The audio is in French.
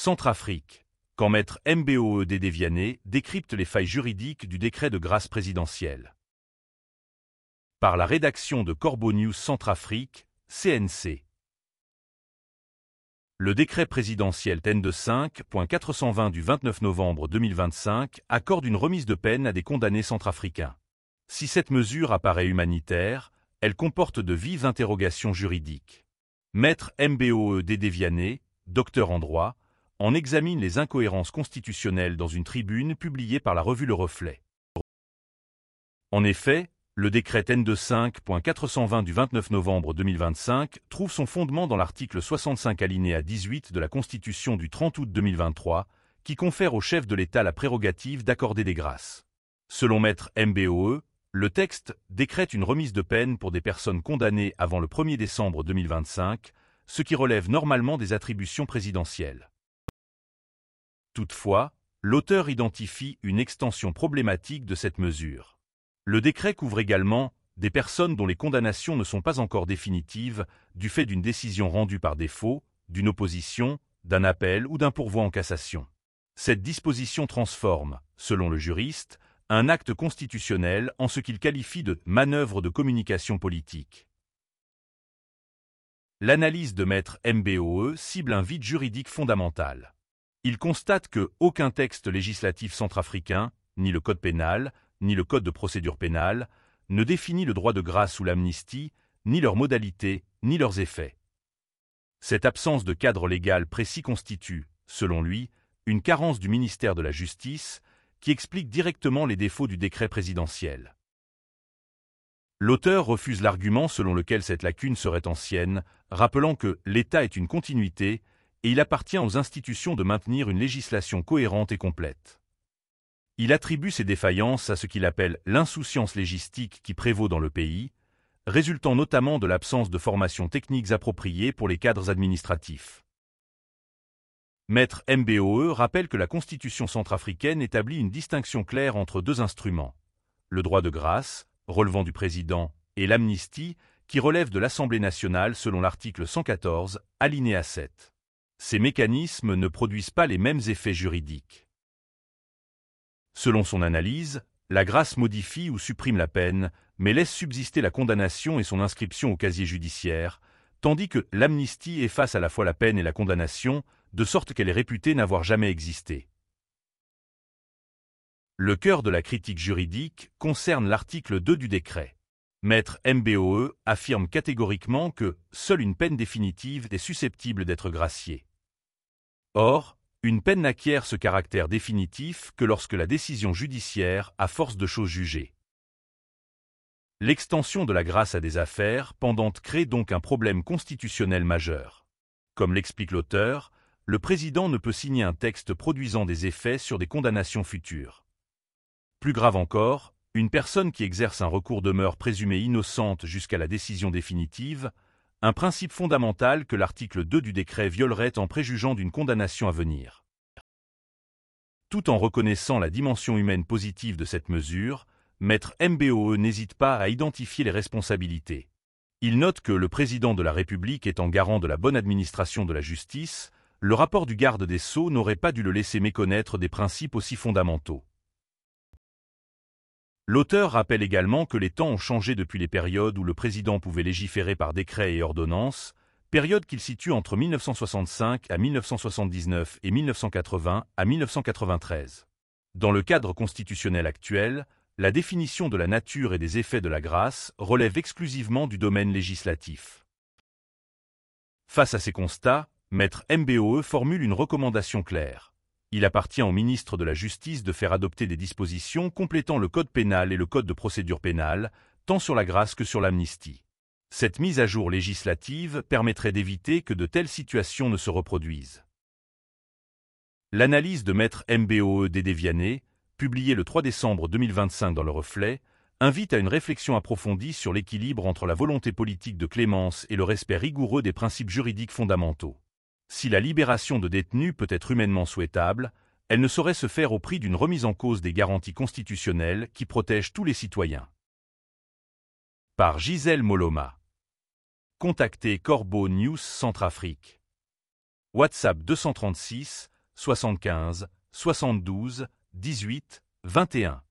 Centrafrique. Quand Maître Mbowe Dédé Vianney décrypte les failles juridiques du décret de grâce présidentielle. Par la rédaction de Corbeau News Centrafrique, CNC. Le décret présidentiel TEN 5.420 du 29 novembre 2025 accorde une remise de peine à des condamnés centrafricains. Si cette mesure apparaît humanitaire, elle comporte de vives interrogations juridiques. Maître Mbowe Dédé Vianney, docteur en droit, en examine les incohérences constitutionnelles dans une tribune publiée par la revue Le Reflet. En effet, le décret TEN 5.420 du 29 novembre 2025 trouve son fondement dans l'article 65 alinéa 18 de la Constitution du 30 août 2023, qui confère au chef de l'État la prérogative d'accorder des grâces. Selon Maître Mbowe, le texte décrète une remise de peine pour des personnes condamnées avant le 1er décembre 2025, ce qui relève normalement des attributions présidentielles. Toutefois, l'auteur identifie une extension problématique de cette mesure. Le décret couvre également des personnes dont les condamnations ne sont pas encore définitives du fait d'une décision rendue par défaut, d'une opposition, d'un appel ou d'un pourvoi en cassation. Cette disposition transforme, selon le juriste, un acte constitutionnel en ce qu'il qualifie de manœuvre de communication politique. L'analyse de Maître Mbowe cible un vide juridique fondamental. Il constate que aucun texte législatif centrafricain, ni le Code pénal, ni le Code de procédure pénale, ne définit le droit de grâce ou l'amnistie, ni leurs modalités, ni leurs effets. Cette absence de cadre légal précis constitue, selon lui, une carence du ministère de la Justice qui explique directement les défauts du décret présidentiel. L'auteur refuse l'argument selon lequel cette lacune serait ancienne, rappelant que l'État est une continuité et il appartient aux institutions de maintenir une législation cohérente et complète. Il attribue ces défaillances à ce qu'il appelle l'insouciance légistique qui prévaut dans le pays, résultant notamment de l'absence de formations techniques appropriées pour les cadres administratifs. Maître Mbowe rappelle que la Constitution centrafricaine établit une distinction claire entre deux instruments, le droit de grâce, relevant du président, et l'amnistie, qui relève de l'Assemblée nationale selon l'article 114, alinéa 7. Ces mécanismes ne produisent pas les mêmes effets juridiques. Selon son analyse, la grâce modifie ou supprime la peine, mais laisse subsister la condamnation et son inscription au casier judiciaire, tandis que l'amnistie efface à la fois la peine et la condamnation, de sorte qu'elle est réputée n'avoir jamais existé. Le cœur de la critique juridique concerne l'article 2 du décret. Maître Mbowe affirme catégoriquement que seule une peine définitive est susceptible d'être graciée. Or, une peine n'acquiert ce caractère définitif que lorsque la décision judiciaire a force de chose jugée. L'extension de la grâce à des affaires pendantes crée donc un problème constitutionnel majeur. Comme l'explique l'auteur, le président ne peut signer un texte produisant des effets sur des condamnations futures. Plus grave encore, une personne qui exerce un recours demeure présumée innocente jusqu'à la décision définitive, un principe fondamental que l'article 2 du décret violerait en préjugeant d'une condamnation à venir. Tout en reconnaissant la dimension humaine positive de cette mesure, Maître Mbowe n'hésite pas à identifier les responsabilités. Il note que le président de la République étant garant de la bonne administration de la justice, le rapport du garde des Sceaux n'aurait pas dû le laisser méconnaître des principes aussi fondamentaux. L'auteur rappelle également que les temps ont changé depuis les périodes où le président pouvait légiférer par décret et ordonnance, période qu'il situe entre 1965 à 1979 et 1980 à 1993. Dans le cadre constitutionnel actuel, la définition de la nature et des effets de la grâce relève exclusivement du domaine législatif. Face à ces constats, Maître Mbowe formule une recommandation claire. Il appartient au ministre de la Justice de faire adopter des dispositions complétant le Code pénal et le Code de procédure pénale, tant sur la grâce que sur l'amnistie. Cette mise à jour législative permettrait d'éviter que de telles situations ne se reproduisent. L'analyse de Maître Mbowe Dédé Vianney, publiée le 3 décembre 2025 dans Le Reflet, invite à une réflexion approfondie sur l'équilibre entre la volonté politique de clémence et le respect rigoureux des principes juridiques fondamentaux. Si la libération de détenus peut être humainement souhaitable, elle ne saurait se faire au prix d'une remise en cause des garanties constitutionnelles qui protègent tous les citoyens. Par Gisèle Moloma. Contactez Corbeau News Centrafrique. WhatsApp 236 75 72 18 21.